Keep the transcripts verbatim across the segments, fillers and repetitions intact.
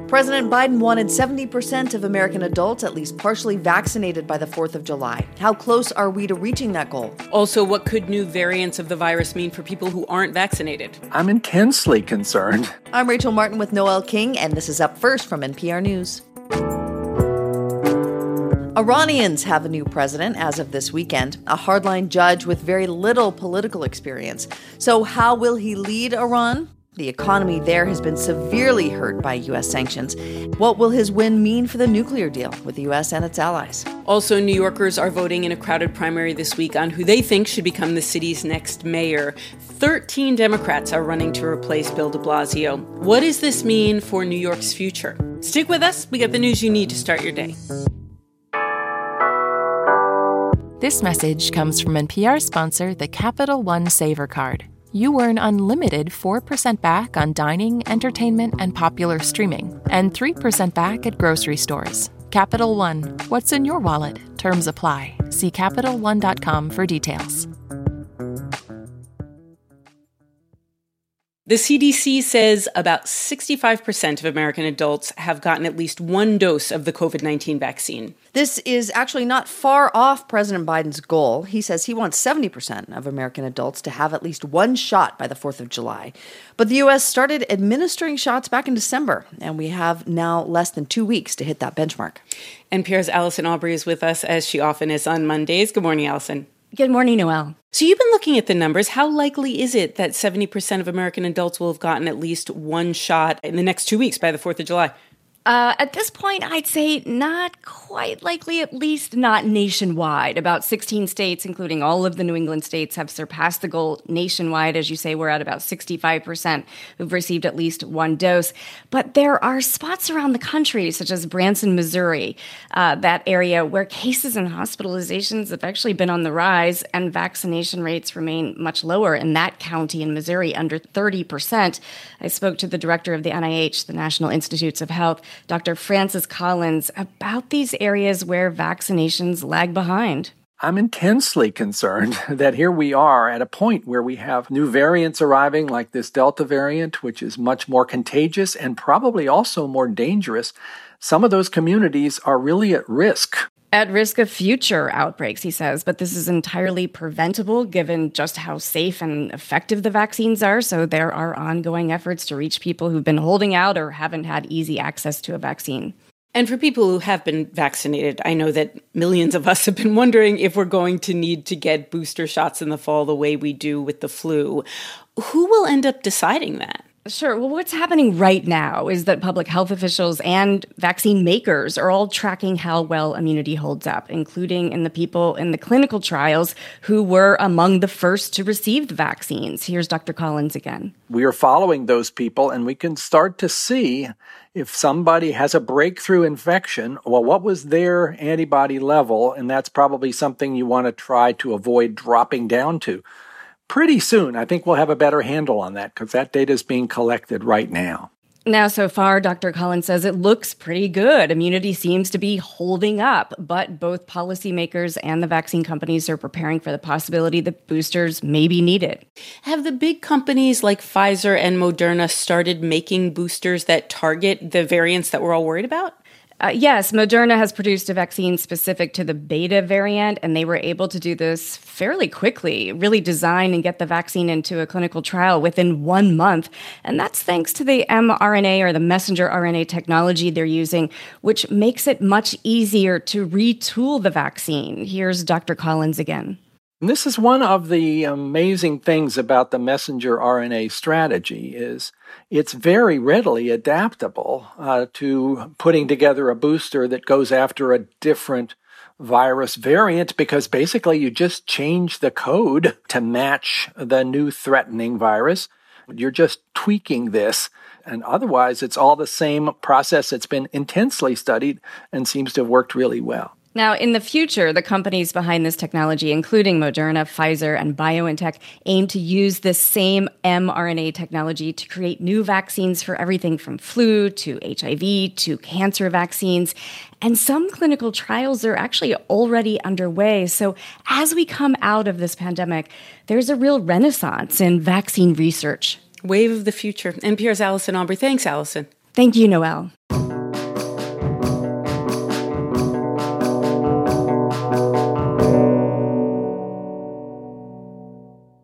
President Biden wanted seventy percent of American adults at least partially vaccinated by the fourth of July. How close are we to reaching that goal? Also, what could new variants of the virus mean for people who aren't vaccinated? I'm intensely concerned. I'm Rachel Martin with Noel King, and this is Up First from N P R News. Iranians have a new president as of this weekend, a hardline judge with very little political experience. So how will he lead Iran? The economy there has been severely hurt by U S sanctions. What will his win mean for the nuclear deal with the U S and its allies? Also, New Yorkers are voting in a crowded primary this week on who they think should become the city's next mayor. Thirteen Democrats are running to replace Bill de Blasio. What does this mean for New York's future? Stick with us. We got the news you need to start your day. This message comes from N P R sponsor, the Capital One Saver Card. You earn unlimited four percent back on dining, entertainment, and popular streaming, and three percent back at grocery stores. Capital One, what's in your wallet? Terms apply. See Capital One dot com for details. The C D C says about sixty-five percent of American adults have gotten at least one dose of the covid nineteen vaccine. This is actually not far off President Biden's goal. He says he wants seventy percent of American adults to have at least one shot by the fourth of July. But the U S started administering shots back in December, and we have now less than two weeks to hit that benchmark. N P R's Allison Aubrey is with us, as she often is on Mondays. Good morning, Allison. Good morning, Noel. So you've been looking at the numbers. How likely is it that seventy percent of American adults will have gotten at least one shot in the next two weeks by the fourth of July? Uh, at this point, I'd say not quite likely, at least not nationwide. About sixteen states, including all of the New England states, have surpassed the goal nationwide. As you say, we're at about sixty-five percent who've received at least one dose. But there are spots around the country, such as Branson, Missouri, uh, that area where cases and hospitalizations have actually been on the rise, and vaccination rates remain much lower in that county in Missouri, under thirty percent. I spoke to the director of the N I H, the National Institutes of Health, Doctor Francis Collins, about these areas where vaccinations lag behind. I'm intensely concerned that here we are at a point where we have new variants arriving, like this Delta variant, which is much more contagious and probably also more dangerous. Some of those communities are really at risk. At risk of future outbreaks, he says, but this is entirely preventable given just how safe and effective the vaccines are. So there are ongoing efforts to reach people who've been holding out or haven't had easy access to a vaccine. And for people who have been vaccinated, I know that millions of us have been wondering if we're going to need to get booster shots in the fall the way we do with the flu. Who will end up deciding that? Sure. Well, what's happening right now is that public health officials and vaccine makers are all tracking how well immunity holds up, including in the people in the clinical trials who were among the first to receive the vaccines. Here's Doctor Collins again. We are following those people, and we can start to see if somebody has a breakthrough infection, well, what was their antibody level? And that's probably something you want to try to avoid dropping down to. Pretty soon, I think we'll have a better handle on that because that data is being collected right now. Now, so far, Doctor Collins says it looks pretty good. Immunity seems to be holding up, but both policymakers and the vaccine companies are preparing for the possibility that boosters may be needed. Have the big companies like Pfizer and Moderna started making boosters that target the variants that we're all worried about? Uh, yes, Moderna has produced a vaccine specific to the beta variant, and they were able to do this fairly quickly, really design and get the vaccine into a clinical trial within one month. And that's thanks to the mRNA or the messenger R N A technology they're using, which makes it much easier to retool the vaccine. Here's Doctor Collins again. And this is one of the amazing things about the messenger R N A strategy is it's very readily adaptable uh, to putting together a booster that goes after a different virus variant because basically you just change the code to match the new threatening virus. You're just tweaking this. And otherwise, it's all the same process that's been intensely studied and seems to have worked really well. Now, in the future, the companies behind this technology, including Moderna, Pfizer, and BioNTech, aim to use this same mRNA technology to create new vaccines for everything from flu to H I V to cancer vaccines. And some clinical trials are actually already underway. So as we come out of this pandemic, there's a real renaissance in vaccine research. Wave of the future. N P R's Allison Aubrey. Thanks, Allison. Thank you, Noel.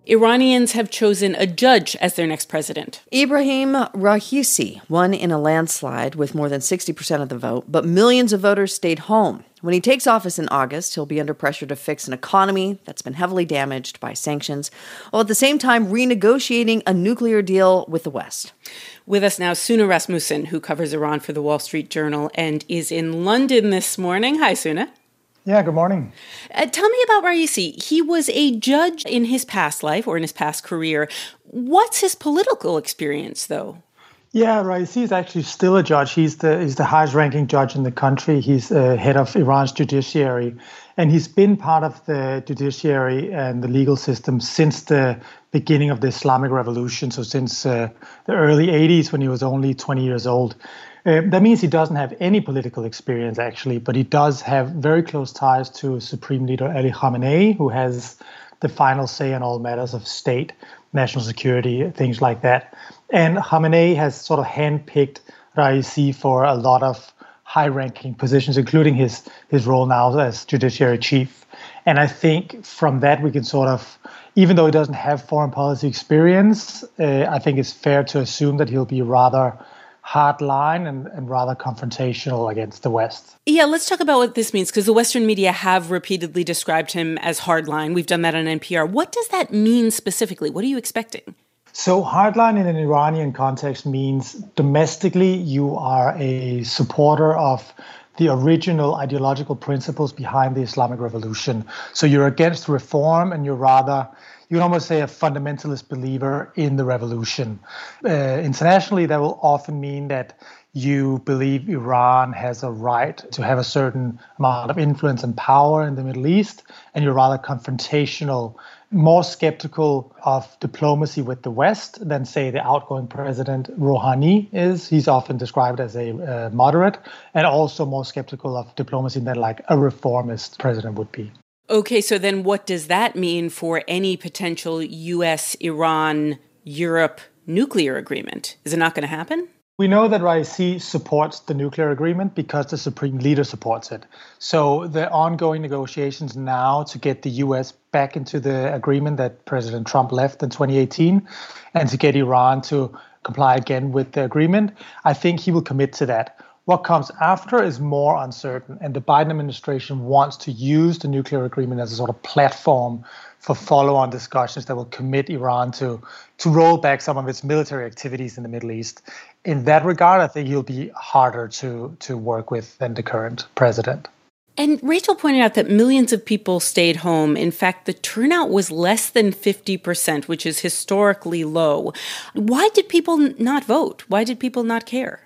Iranians have chosen a judge as their next president. Ebrahim Raisi won in a landslide with more than sixty percent of the vote, but millions of voters stayed home. When he takes office in August, he'll be under pressure to fix an economy that's been heavily damaged by sanctions, while at the same time renegotiating a nuclear deal with the West. With us now, Suna Rasmussen, who covers Iran for the Wall Street Journal and is in London this morning. Hi, Suna. Yeah, good morning. Uh, tell me about Raisi. He was a judge in his past life or in his past career. What's his political experience, though? Yeah, Raisi is actually still a judge. He's the he's the highest ranking judge in the country. He's uh, head of Iran's judiciary. And he's been part of the judiciary and the legal system since the beginning of the Islamic Revolution, so since uh, the early eighties when he was only twenty years old. Uh, that means he doesn't have any political experience, actually, but he does have very close ties to Supreme Leader Ali Khamenei, who has the final say on all matters of state, national security, things like that. And Khamenei has sort of handpicked Raisi for a lot of high-ranking positions, including his, his role now as judiciary chief. And I think from that we can sort of, even though he doesn't have foreign policy experience, uh, I think it's fair to assume that he'll be rather hardline and, and rather confrontational against the West. Yeah, let's talk about what this means, because the Western media have repeatedly described him as hardline. We've done that on N P R. What does that mean specifically? What are you expecting? So hardline in an Iranian context means domestically you are a supporter of the original ideological principles behind the Islamic Revolution. So you're against reform and you're rather, you can almost say, a fundamentalist believer in the revolution. Uh, internationally, that will often mean that you believe Iran has a right to have a certain amount of influence and power in the Middle East, and you're rather confrontational, more skeptical of diplomacy with the West than, say, the outgoing president Rouhani is. He's often described as a uh, moderate, and also more skeptical of diplomacy than like a reformist president would be. Okay, so then what does that mean for any potential U S, Iran, Europe nuclear agreement? Is it not going to happen? We know that Raisi supports the nuclear agreement because the Supreme Leader supports it. So the ongoing negotiations now to get the U S back into the agreement that President Trump left in twenty eighteen and to get Iran to comply again with the agreement, I think he will commit to that. What comes after is more uncertain, and the Biden administration wants to use the nuclear agreement as a sort of platform for follow-on discussions that will commit Iran to, to roll back some of its military activities in the Middle East. In that regard, I think he'll be harder to, to work with than the current president. And Rachel pointed out that millions of people stayed home. In fact, the turnout was less than fifty percent, which is historically low. Why did people not vote? Why did people not care?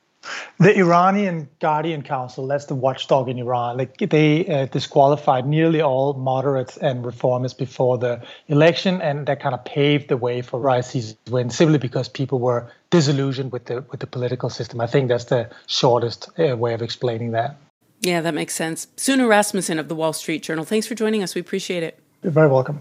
The Iranian Guardian Council, that's the watchdog in Iran, like they uh, disqualified nearly all moderates and reformists before the election, and that kind of paved the way for Raisi's win, simply because people were disillusioned with the with the political system. I think that's the shortest uh, way of explaining that. Yeah, that makes sense. Suna Rasmussen of the Wall Street Journal, thanks for joining us. We appreciate it. You're very welcome.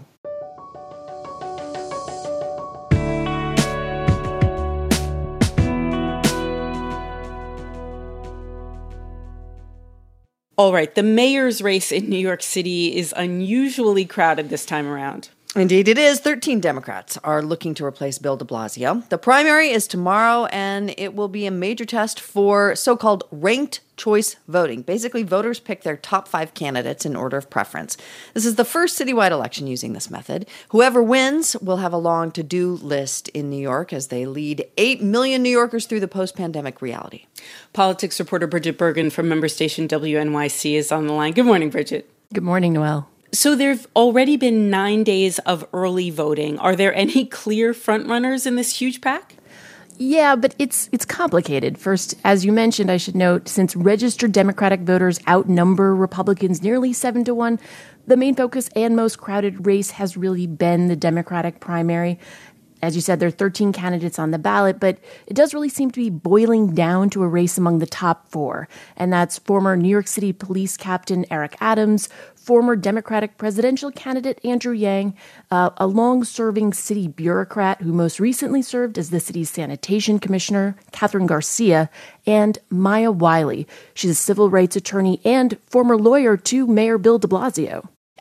All right, the mayor's race in New York City is unusually crowded this time around. Indeed it is. thirteen Democrats are looking to replace Bill de Blasio. The primary is tomorrow, and it will be a major test for so-called ranked choice voting. Basically, voters pick their top five candidates in order of preference. This is the first citywide election using this method. Whoever wins will have a long to-do list in New York as they lead eight million New Yorkers through the post-pandemic reality. Politics reporter Bridget Bergen from member station W N Y C is on the line. Good morning, Bridget. Good morning, Noelle. So there have already been nine days of early voting. Are there any clear frontrunners in this huge pack? Yeah, but it's it's complicated. First, as you mentioned, I should note, since registered Democratic voters outnumber Republicans nearly seven to one, the main focus and most crowded race has really been the Democratic primary. As you said, there are thirteen candidates on the ballot, but it does really seem to be boiling down to a race among the top four. And that's former New York City Police Captain Eric Adams, former Democratic presidential candidate Andrew Yang, uh, a long-serving city bureaucrat who most recently served as the city's sanitation commissioner, Catherine Garcia, and Maya Wiley. She's a civil rights attorney and former lawyer to Mayor Bill de Blasio.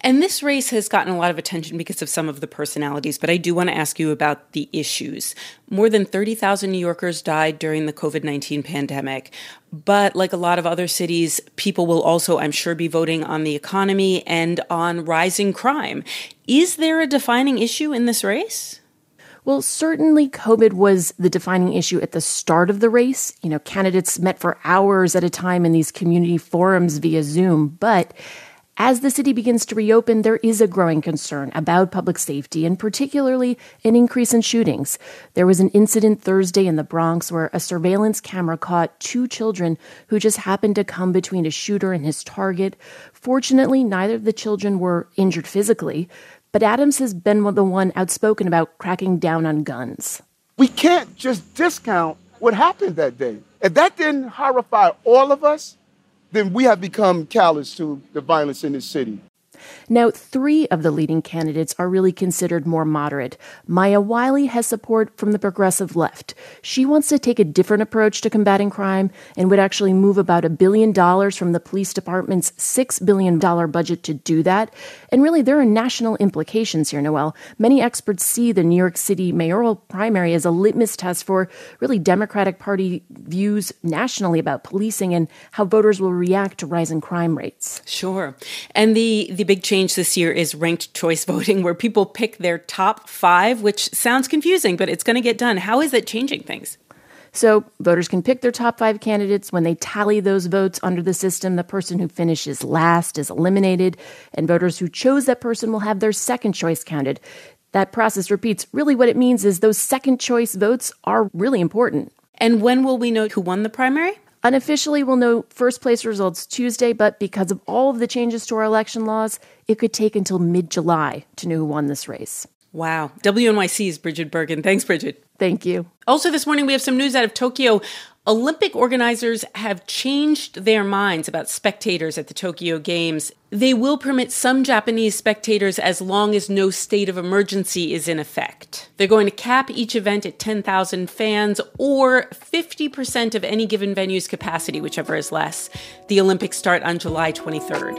And this race has gotten a lot of attention because of some of the personalities, but I do want to ask you about the issues. More than thirty thousand New Yorkers died during the covid nineteen pandemic. But like a lot of other cities, people will also, I'm sure, be voting on the economy and on rising crime. Is there a defining issue in this race? Well, certainly COVID was the defining issue at the start of the race. You know, candidates met for hours at a time in these community forums via Zoom. But as the city begins to reopen, there is a growing concern about public safety and particularly an increase in shootings. There was an incident Thursday in the Bronx where a surveillance camera caught two children who just happened to come between a shooter and his target. Fortunately, neither of the children were injured physically. But Adams has been the one outspoken about cracking down on guns. We can't just discount what happened that day. If that didn't horrify all of us, then we have become callous to the violence in this city. Now, three of the leading candidates are really considered more moderate. Maya Wiley has support from the progressive left. She wants to take a different approach to combating crime and would actually move about a billion dollars from the police department's six billion dollars budget to do that. And really, there are national implications here, Noelle. Many experts see the New York City mayoral primary as a litmus test for really Democratic Party views nationally about policing and how voters will react to rising crime rates. Sure. And the, the big change this year is ranked choice voting, where people pick their top five, which sounds confusing, but it's going to get done. How is it changing things? So voters can pick their top five candidates. When they tally those votes under the system, the person who finishes last is eliminated, and voters who chose that person will have their second choice counted. That process repeats. Really what it means is those second choice votes are really important. And when will we know who won the primary? Unofficially, we'll know first place results Tuesday, but because of all of the changes to our election laws, it could take until mid-July to know who won this race. Wow. W N Y C's Bridget Bergen. Thanks, Bridget. Thank you. Also this morning, we have some news out of Tokyo. Olympic organizers have changed their minds about spectators at the Tokyo Games. They will permit some Japanese spectators as long as no state of emergency is in effect. They're going to cap each event at ten thousand fans or fifty percent of any given venue's capacity, whichever is less. The Olympics start on July twenty-third.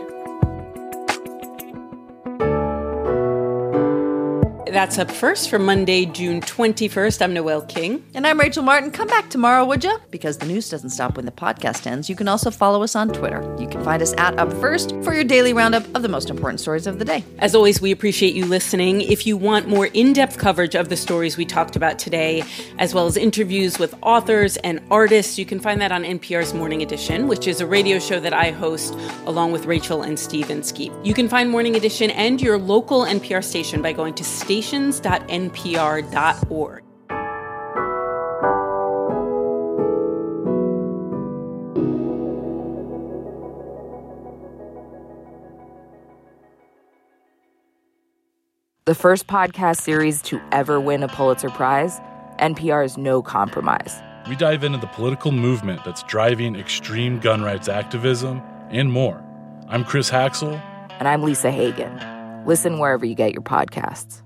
That's up first for Monday, June twenty-first. I'm Noelle King. And I'm Rachel Martin. Come back tomorrow, would you? Because the news doesn't stop when the podcast ends. You can also follow us on Twitter. You can find us at Up First for your daily roundup of the most important stories of the day. As always, we appreciate you listening. If you want more in-depth coverage of the stories we talked about today, as well as interviews with authors and artists, you can find that on N P R's Morning Edition, which is a radio show that I host along with Rachel and Steve Inskeep. You can find Morning Edition and your local N P R station by going to station dot n p r dot org. The first podcast series to ever win a Pulitzer Prize, N P R's No Compromise. We dive into the political movement that's driving extreme gun rights activism and more. I'm Chris Haxel. And I'm Lisa Hagen. Listen wherever you get your podcasts.